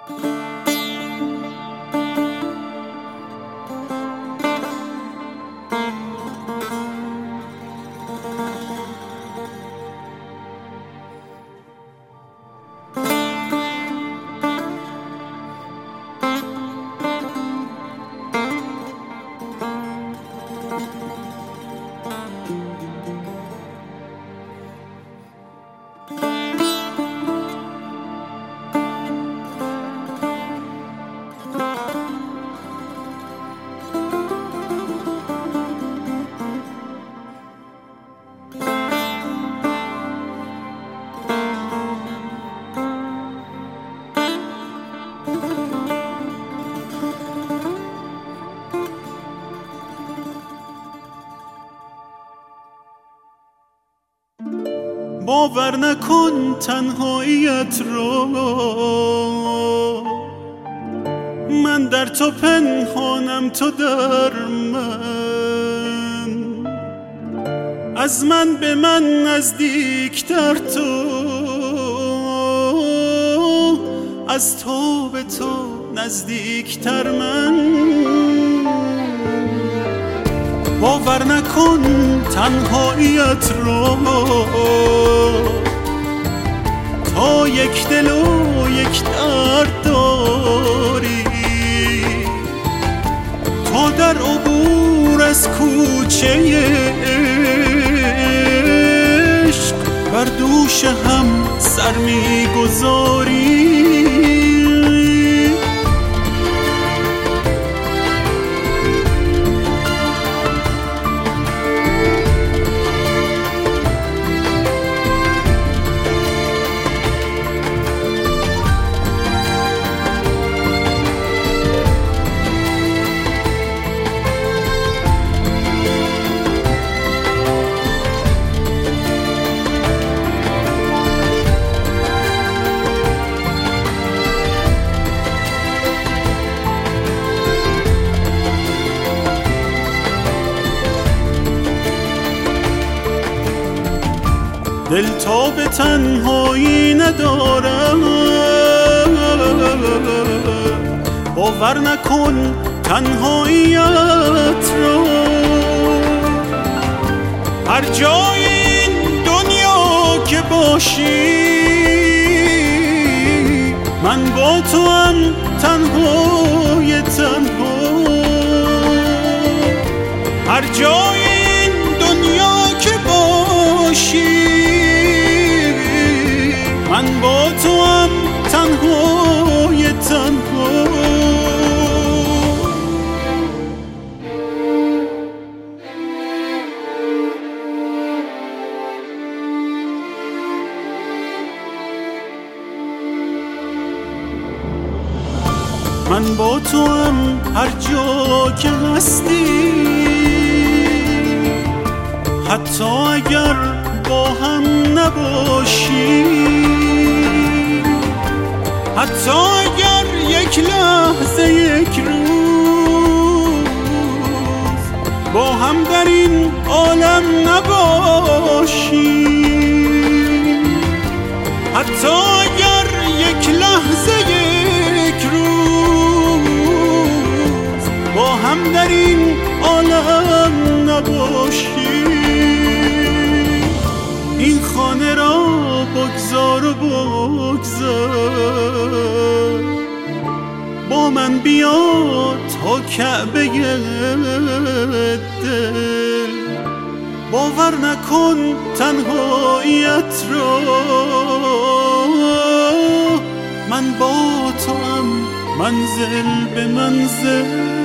باور نکن تنهاییت رو، من در تو پنهانم تو در من، از من به من نزدیکتر تو، از تو به تو نزدیکتر من. باور نکن تنهاییت رو، تا یک دل و یک درد داری، تا در عبور از کوچه عشق بر دوش هم سر می‌گذاری. دل تا به تنهایی ندارم، باور نکن تنهاییت رو، هر جای این دنیا که باشی من با تو هم تنهای تنها، هر جای این دنیا که باشی من با تو هم تنهای تنها. من با تو هم هر جا که هستی، حتی اگر با هم نباشی، حتی اگر یک لحظه یک روز با هم در این عالم نباشی، حتی اگر یک لحظه یک روز با هم در این عالم نباشی، این خانه را بگذار و بگذار، با من بیا تا کعبه دل، باور نکن تنهاییت را، من با تو هم منزل به منزل.